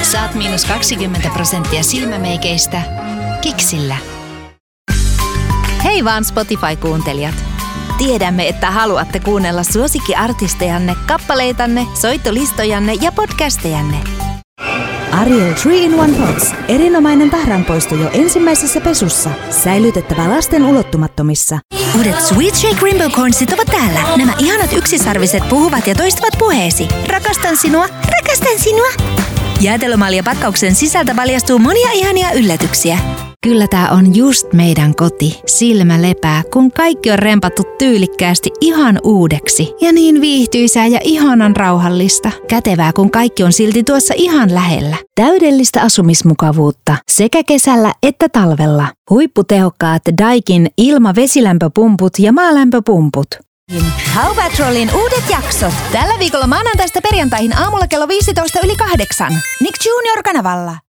Saat -20% silmämeikeistä Kiksillä. Hei vaan Spotify-kuuntelijat! Tiedämme, että haluatte kuunnella suosikkiartistejanne, kappaleitanne, soittolistojanne ja podcastejanne. Ariel 3-in-1 Pots. Erinomainen tahranpoisto jo ensimmäisessä pesussa. Säilytettävä lasten ulottumattomissa. Uudet Sweet Shake Rainbow Cornsit ovat täällä. Nämä ihanat yksisarviset puhuvat ja toistavat puheesi. Rakastan sinua, rakastan sinua. Jäätelömalja-pakkauksen sisältä paljastuu monia ihania yllätyksiä. Kyllä tää on just meidän koti. Silmä lepää, kun kaikki on rempattu tyylikkäästi ihan uudeksi. Ja niin viihtyisää ja ihanan rauhallista. Kätevää, kun kaikki on silti tuossa ihan lähellä. Täydellistä asumismukavuutta sekä kesällä että talvella. Huipputehokkaat Daikin ilma-vesilämpöpumput ja maalämpöpumput. How Patrolin uudet jaksot. Tällä viikolla maanantaista perjantaihin aamulla kello 8:15. Nick Junior -kanavalla.